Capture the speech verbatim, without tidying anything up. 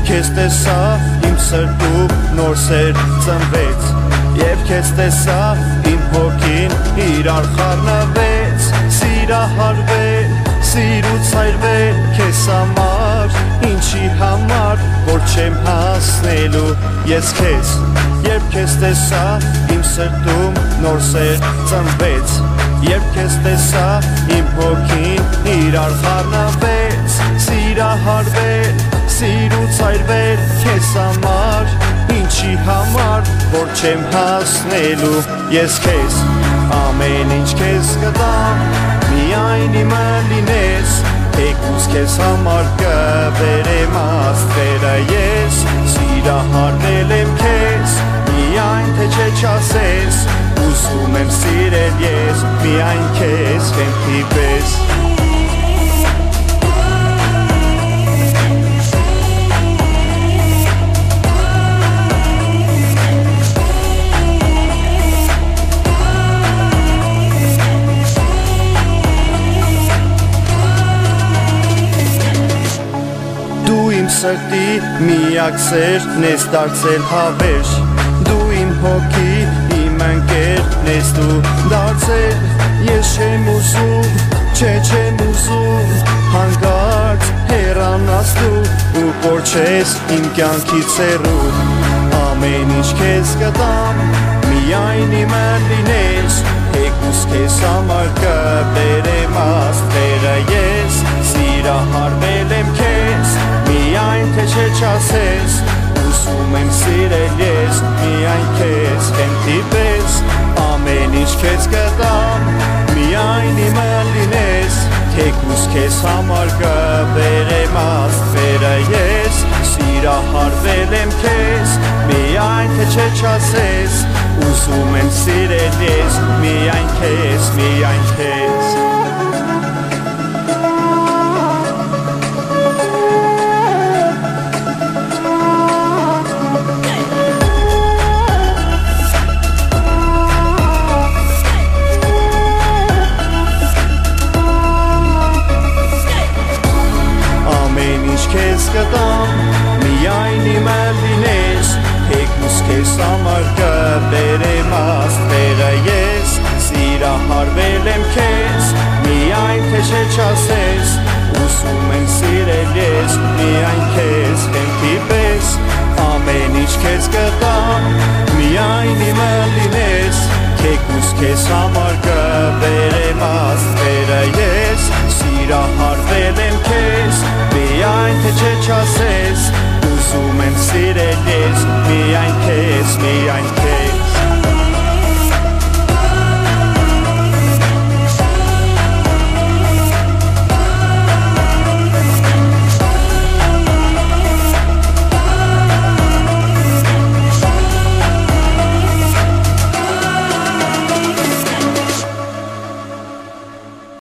քեզ տեսա իմ սրտում նոր սեր ծնվեց Եվ քեզ տեսա իմ հոգին իրար խառնվեց Սիրահարվել, սիրուց այրվել քեզ համար Ինչի համար, որ չեմ հասնելու ես քեզ Երբ քեզ տեսա իմ սրտում նոր սեր ծնվեց Երբ քեզ տեսա իմ հոգին իրար խառնվեց Սիրահարվել, սիրուց այրվել քեզ համար Ինչի համար, որ չեմ հասնելու ես քեզ Ամեն ինչ քեզ կտամ, միայն իմը լինես Թեկուզ քեզ համար կբերեմ աստղերը ես Սիրահարվել եմ քեզ, միայն թե չէ չասես Ուզում եմ սիրել ես, միայն քեզ վեմքի պես Սրտի միակ սերն ես դարձել հավերժ Դու իմ հոգի, իմ ընկերն ես դու դարձել Ես չեմ ուզում, չէ չեմ ուզում Հանկարծ հեռանաս դու ու կորչես իմ կյանքից հեռու Ամեն ինչ քեզ կտամ, միայն իմը լինես Թեկուզ քեզ համար կբերեմ աստղերը ես Սիրահարվել եմ քեզ Միայն թե չէ չասես Ուզում եմ սիրել ես Միայն քեզ հենթի պես Ամեն ինչ քեզ կտամ Միայն իմը լինես Թեկուզ քեզ համար կբերեմ աստղերը ես Սիրահարվել եմ քեզ Միայն թե չէ չասես Ուզում եմ սիրել ես Միայն քեզ, միայն քեզ Քեզ կտամ, միայն իմը լինես Թեկուզ քեզ համար կբերեմ աստղերը ես Սիրահարվել եմ քեզ, միայն թե չէ չասես Ուզում եմ սիրել ես, միայն քեզ հենթի պես Ամեն ինչ քեզ կտամ, միայն իմը լինես Թեկուզ քեզ համար կբերեմ աստղերը ես Սիրահարվել եմ քեզ Միայն թե չէ չասես Ուզում եմ սիրել ես Միայն քեզ, միայն